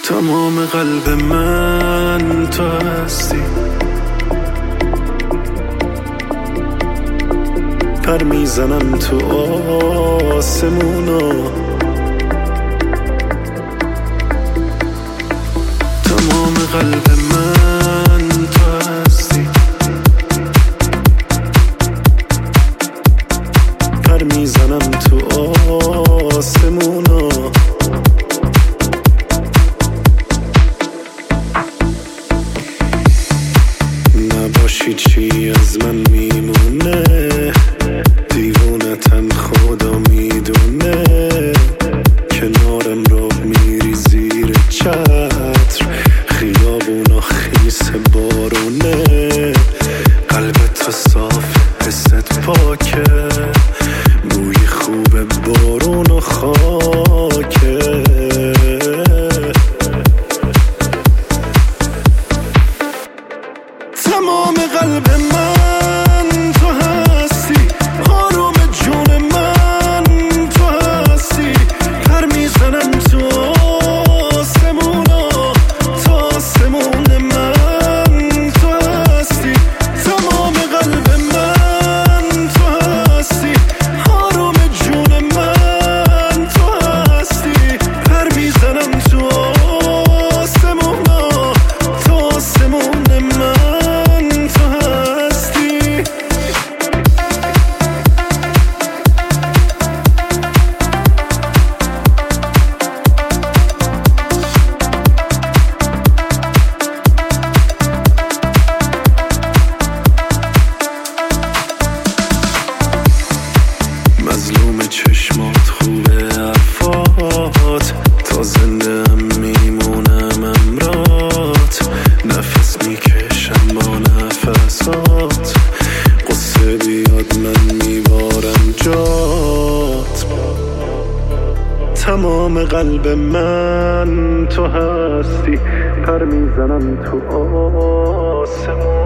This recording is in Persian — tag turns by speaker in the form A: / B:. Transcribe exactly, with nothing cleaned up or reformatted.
A: تمام قلب من تو هستی، پر میزنم تو آسمونا. تمام قلب من تو هستی، پر میزنم تو آسمونا. نباشی چی از من میمونه، دیوونتم خدا میدونه. کنارم رو میری زیر چتر، خیابونا خیس بارونه. قلبت صاف، حست پاکه، بوی خوب بارون و خاکه. تمام قلب من تو هستی، آروم جون من تو هستی، پر میزنم تو آسمونا. تو آسمون من تو هستی، تمام قلب من تو هستی، آروم جون من تو هستی، پر میزنم تو آسمونا. تو آسمون من مظلوم چشمات، خوبه حرفات، تا زنده هم میمونم امرات. نفس میکشم با نفسات، قصه بیاد من میبارم جات. تمام قلب من تو هستی، پر میزنم تو آسمون.